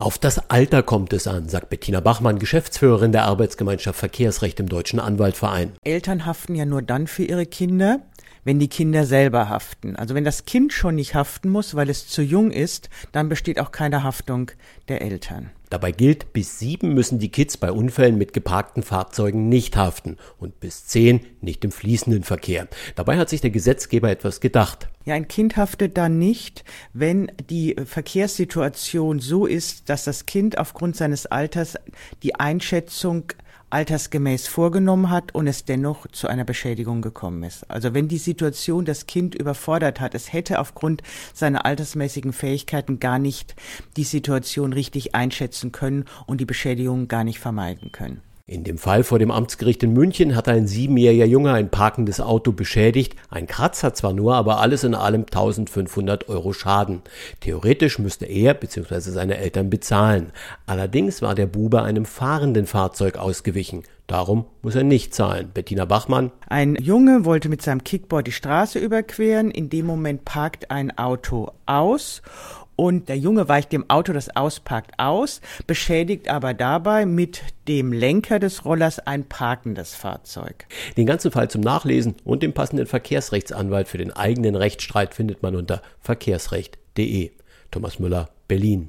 Auf das Alter kommt es an, sagt Bettina Bachmann, Geschäftsführerin der Arbeitsgemeinschaft Verkehrsrecht im Deutschen Anwaltverein. Eltern haften ja nur dann für ihre Kinder, wenn die Kinder selber haften. Also wenn das Kind schon nicht haften muss, weil es zu jung ist, dann besteht auch keine Haftung der Eltern. Dabei gilt, bis 7 müssen die Kids bei Unfällen mit geparkten Fahrzeugen nicht haften und bis 10 nicht im fließenden Verkehr. Dabei hat sich der Gesetzgeber etwas gedacht. Ja, ein Kind haftet dann nicht, wenn die Verkehrssituation so ist, dass das Kind aufgrund seines Alters die Einschätzung altersgemäß vorgenommen hat und es dennoch zu einer Beschädigung gekommen ist. Also wenn die Situation das Kind überfordert hat, es hätte aufgrund seiner altersmäßigen Fähigkeiten gar nicht die Situation richtig einschätzen können und die Beschädigung gar nicht vermeiden können. In dem Fall vor dem Amtsgericht in München hat ein 7-jähriger Junge ein parkendes Auto beschädigt. Ein Kratzer zwar nur, aber alles in allem 1.500 € Schaden. Theoretisch müsste er bzw. seine Eltern bezahlen. Allerdings war der Bube einem fahrenden Fahrzeug ausgewichen. Darum muss er nicht zahlen. Bettina Bachmann. Ein Junge wollte mit seinem Kickboard die Straße überqueren. In dem Moment parkt ein Auto aus. Und der Junge weicht dem Auto, das ausparkt, aus, beschädigt aber dabei mit dem Lenker des Rollers ein parkendes Fahrzeug. Den ganzen Fall zum Nachlesen und den passenden Verkehrsrechtsanwalt für den eigenen Rechtsstreit findet man unter verkehrsrecht.de. Thomas Müller, Berlin.